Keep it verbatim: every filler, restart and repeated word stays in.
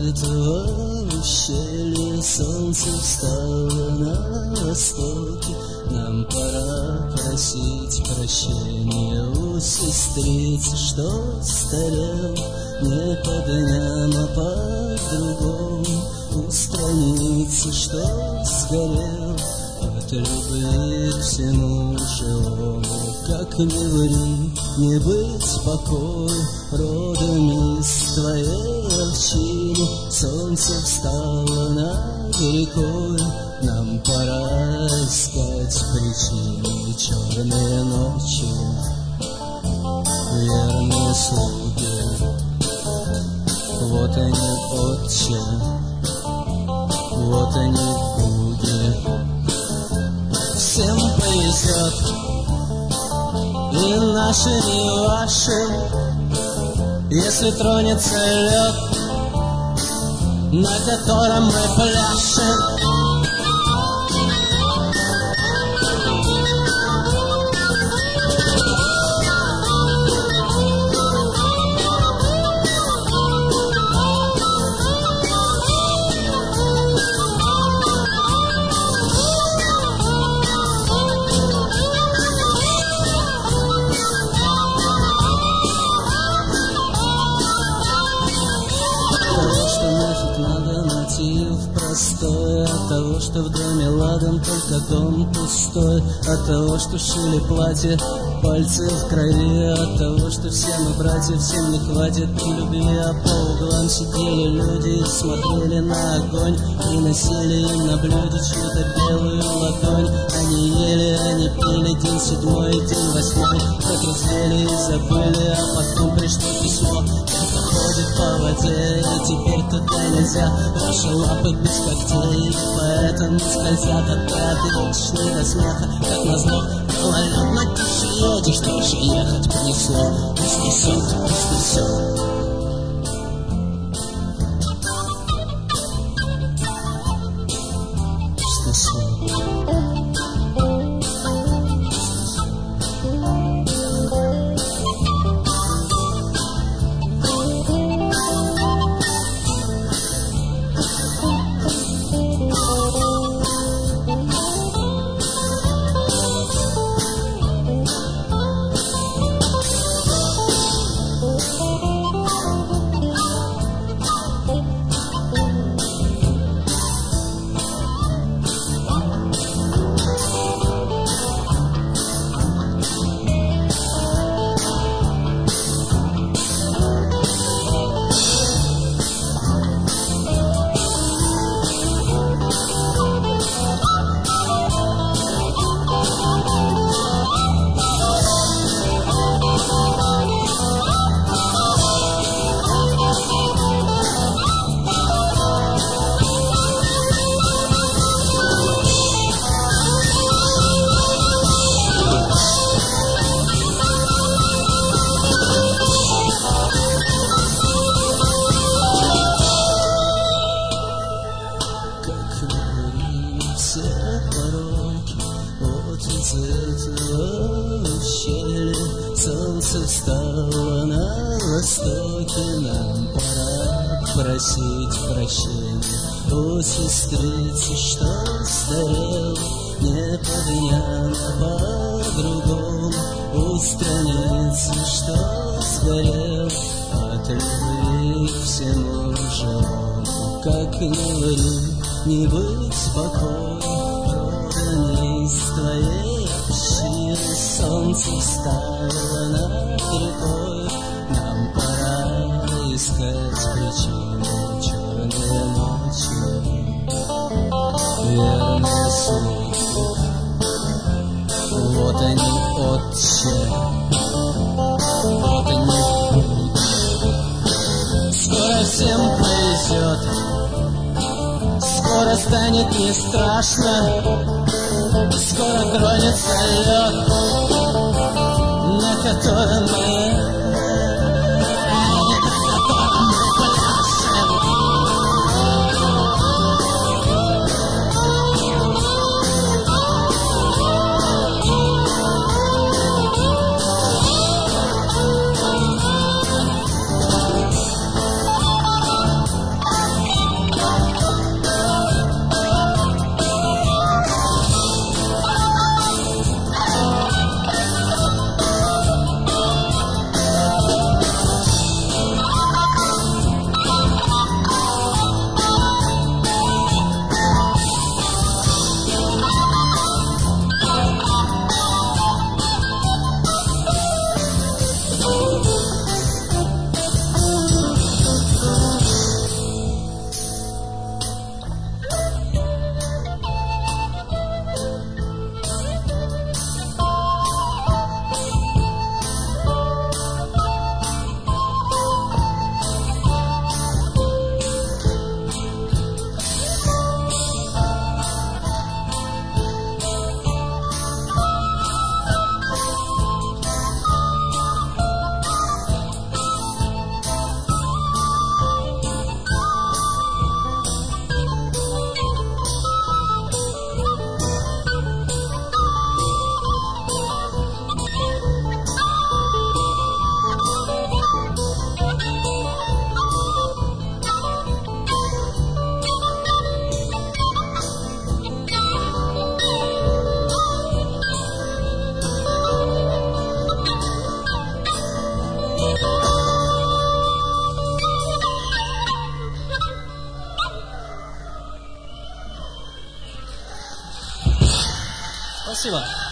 этого ущелья солнце встало на востоке. Нам пора просить прощения у сестрицы, что старел не по дням, а по-другому, у страницы, что сгорел от любви к всему живому. Как не ври, не быть покою, родом из твоей овчины. Солнце встало над рекой, нам пора искать причины. Черные ночи, верные слуги, вот они, Отче, вот они, боги. Всем повезет, и нашим, и вашим, если тронется лед, на котором мы пляшем. Простой от того, что в доме ладан, только дом пустой. От того, что шили платье, пальцы в крови. От того, что все мы братья, всем не хватит любви. А по углам сидели люди, смотрели на огонь, приносили им на блюде чью-то белую ладонь. Они ели, они пили, день седьмой, день восьмой, как раздели и забыли, а потом пришло письмо. Кто ходит по воде, и теперь туда нельзя. Ваши лапы без когтей, поэтому скользят от отличный до смеха. Как назло, гололед, тише едешь, тоже ехать понесло. Пусть несет, пусть несет. Пусть несет. Солнце встало на востоке, нам пора просить прощения у сестрицы, что старел не по дням, а по-другому, у страницы, что сгорел от любви к всему живому. Как не ври, не быть спокойным, родом из твоей общины. Солнце встало над рекой, нам пора искать причины. Черные ночи, верные слуги, вот они, Отче, вот они, боги. Скоро всем повезет, скоро станет не страшно, скоро тронется лед, на котором мы Спасибо.